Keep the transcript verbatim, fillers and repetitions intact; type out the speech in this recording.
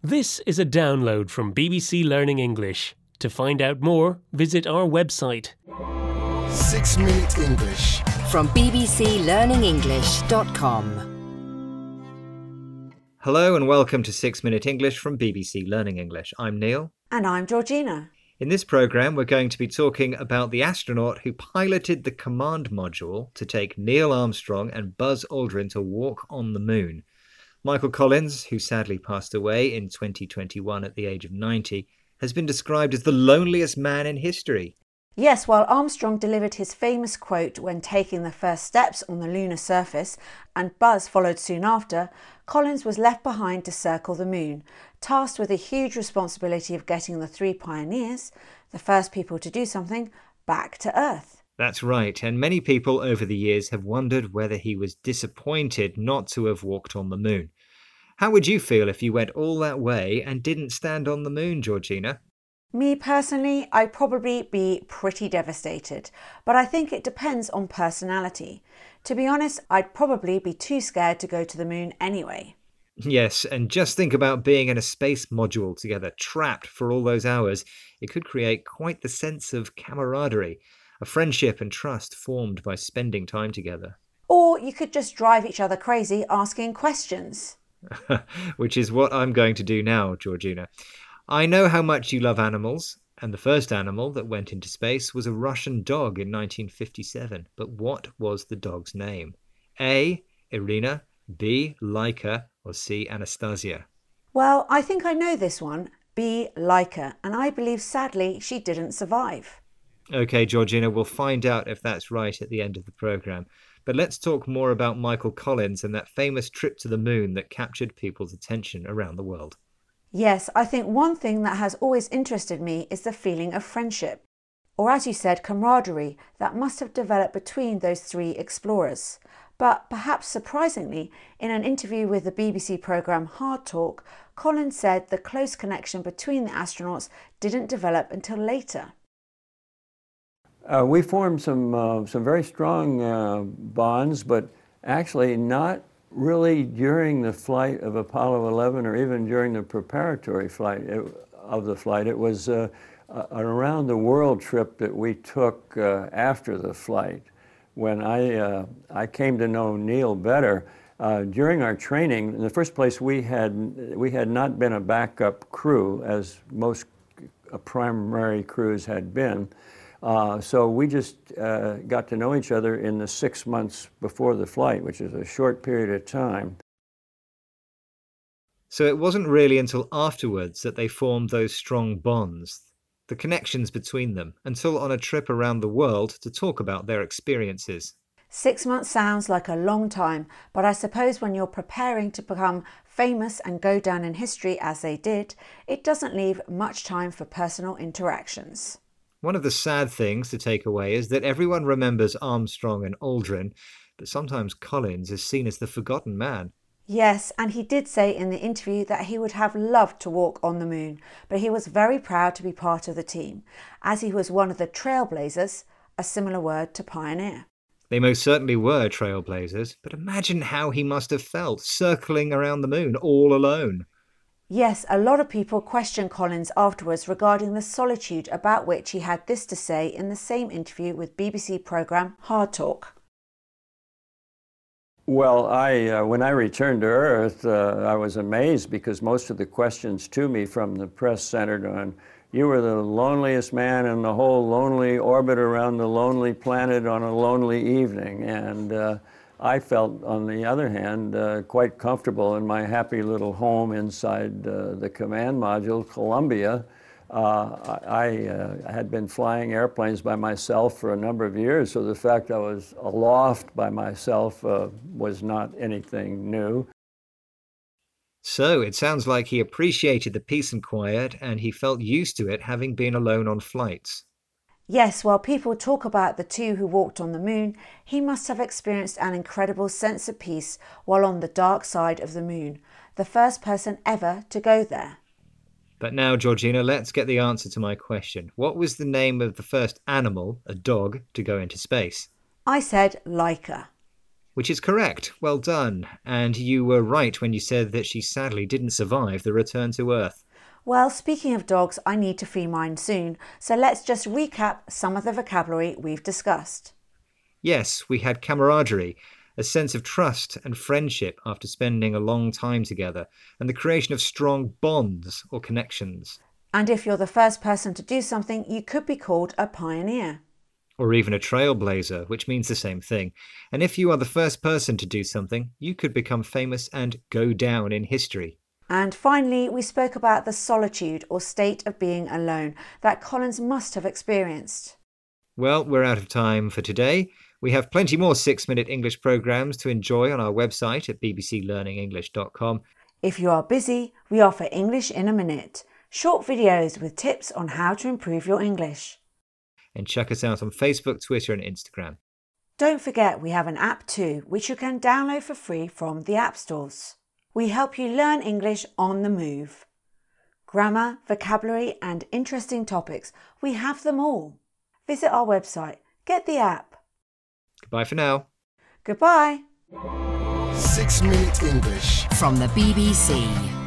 This is a download from B B C Learning English. To find out more, visit our website. Six Minute English from b b c learning english dot com. Hello and welcome to Six Minute English from B B C Learning English. I'm Neil. And I'm Georgina. In this programme, we're going to be talking about the astronaut who piloted the command module to take Neil Armstrong and Buzz Aldrin to walk on the moon. Michael Collins, who sadly passed away in twenty twenty-one at the age of ninety, has been described as the loneliest man in history. Yes, while Armstrong delivered his famous quote when taking the first steps on the lunar surface, and Buzz followed soon after, Collins was left behind to circle the moon, tasked with the huge responsibility of getting the three pioneers, the first people to do something, back to Earth. That's right, and many people over the years have wondered whether he was disappointed not to have walked on the moon. How would you feel if you went all that way and didn't stand on the moon, Georgina? Me personally, I'd probably be pretty devastated, but I think it depends on personality. To be honest, I'd probably be too scared to go to the moon anyway. Yes, and just think about being in a space module together, trapped for all those hours. It could create quite the sense of camaraderie, a friendship and trust formed by spending time together. Or you could just drive each other crazy asking questions. Which is what I'm going to do now, Georgina. I know how much you love animals, and the first animal that went into space was a Russian dog in nineteen fifty-seven. But what was the dog's name? A. Irina, B. Laika, or C. Anastasia? Well, I think I know this one, B. Laika, and I believe sadly she didn't survive. OK, Georgina, we'll find out if that's right at the end of the programme. But let's talk more about Michael Collins and that famous trip to the moon that captured people's attention around the world. Yes, I think one thing that has always interested me is the feeling of friendship, or as you said, camaraderie, that must have developed between those three explorers. But perhaps surprisingly, in an interview with the B B C programme Hard Talk, Collins said the close connection between the astronauts didn't develop until later. Uh, we formed some uh, some very strong uh, bonds, but actually not really during the flight of Apollo eleven or even during the preparatory flight of the flight. It was uh, an around the world trip that we took uh, after the flight. When I, uh, I came to know Neil better, uh, during our training, in the first place, we had, we had not been a backup crew as most uh, primary crews had been. Uh, so we just uh, got to know each other in the six months before the flight, which is a short period of time. So it wasn't really until afterwards that they formed those strong bonds, the connections between them, until on a trip around the world to talk about their experiences. Six months sounds like a long time, but I suppose when you're preparing to become famous and go down in history as they did, it doesn't leave much time for personal interactions. One of the sad things to take away is that everyone remembers Armstrong and Aldrin, but sometimes Collins is seen as the forgotten man. Yes, and he did say in the interview that he would have loved to walk on the moon, but he was very proud to be part of the team, as he was one of the trailblazers, a similar word to pioneer. They most certainly were trailblazers, but imagine how he must have felt circling around the moon all alone. Yes, a lot of people questioned Collins afterwards regarding the solitude, about which he had this to say in the same interview with B B C programme Hard Talk. Well, I, uh, when I returned to Earth, uh, I was amazed because most of the questions to me from the press centered on, you were the loneliest man in the whole lonely orbit around the lonely planet on a lonely evening. And uh, I felt, on the other hand, uh, quite comfortable in my happy little home inside uh, the command module, Columbia. Uh, I uh, had been flying airplanes by myself for a number of years, so the fact I was aloft by myself uh, was not anything new. So it sounds like he appreciated the peace and quiet, and he felt used to it, having been alone on flights. Yes, while people talk about the two who walked on the moon, he must have experienced an incredible sense of peace while on the dark side of the moon, the first person ever to go there. But now, Georgina, let's get the answer to my question. What was the name of the first animal, a dog, to go into space? I said Laika. Which is correct. Well done. And you were right when you said that she sadly didn't survive the return to Earth. Well, speaking of dogs, I need to feed mine soon, so let's just recap some of the vocabulary we've discussed. Yes, we had camaraderie, a sense of trust and friendship after spending a long time together, and the creation of strong bonds or connections. And if you're the first person to do something, you could be called a pioneer. Or even a trailblazer, which means the same thing. And if you are the first person to do something, you could become famous and go down in history. And finally, we spoke about the solitude or state of being alone that Collins must have experienced. Well, we're out of time for today. We have plenty more six-minute English programmes to enjoy on our website at b b c learning english dot com. If you are busy, we offer English in a Minute, short videos with tips on how to improve your English. And check us out on Facebook, Twitter and Instagram. Don't forget we have an app too, which you can download for free from the app stores. We help you learn English on the move. Grammar, vocabulary and interesting topics, we have them all. Visit our website, get the app. Goodbye for now. Goodbye. Six Minute English. From the B B C.